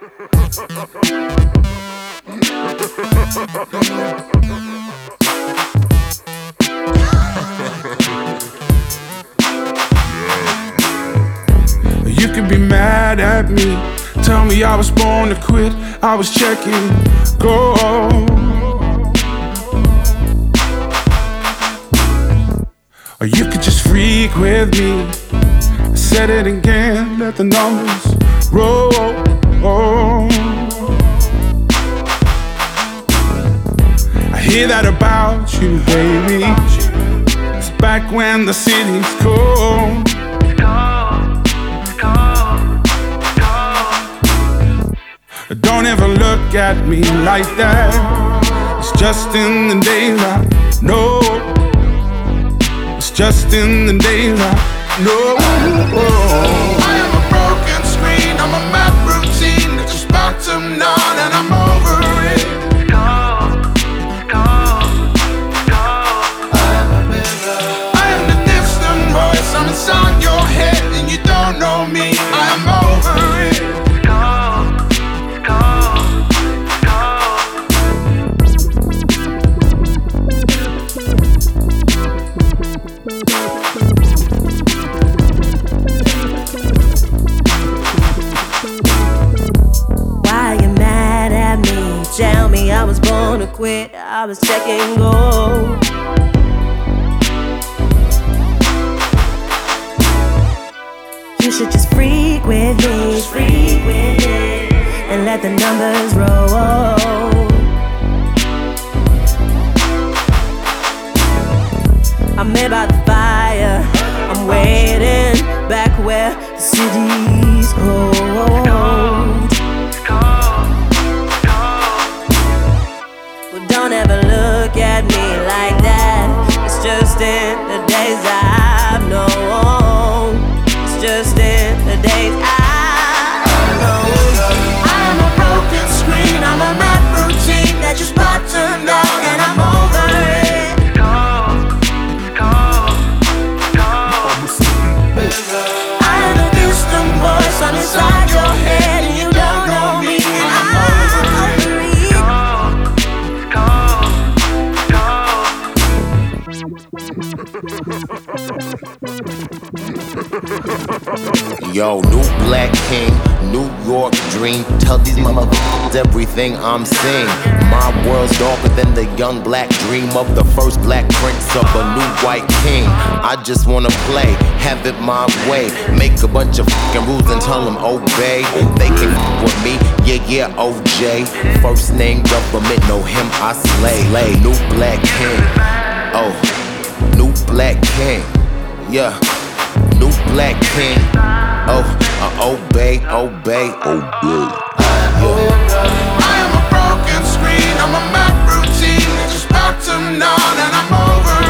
You can be mad at me, tell me I was born to quit, I was checking go. Or you could just freak with me. I said it again, let the numbers roll. I hear that about you, baby. It's back when the city's cold. Don't ever look at me like that. It's just in the daylight. No, it's just in the daylight. No, I am a broken screen. I'm a mad routine that just bottomed on, and I'm over it. I am the distant voice. I'm inside your head, and you don't know me. I am over it. Tell me I was born to quit, I was checking gold. You should just freak with me, and let the numbers roll. I'm made by the fire, I'm waiting back where the city's cold. Don't ever look at me like that. It's just in the days I've known. It's just in the days I've known. I am a broken screen. I'm a mad routine that just bottomed out, and I'm over it. I am a distant voice. I'm inside your head, and you don't know me, and I'm over it. Yo, new black king, New York dream. Tell these motherfuckers everything I'm seeing. My world's darker than the young black dream of the first black prince of a new white king. I just wanna play, have it my way. Make a bunch of fucking rules and tell them obey. They can fuck with me, yeah, OJ. First name government, know him, I slay. New black king, oh, new black king, yeah. New black king, oh, obey. Yeah. I am a broken screen, I'm a mad routine that just bottomed on, and I'm over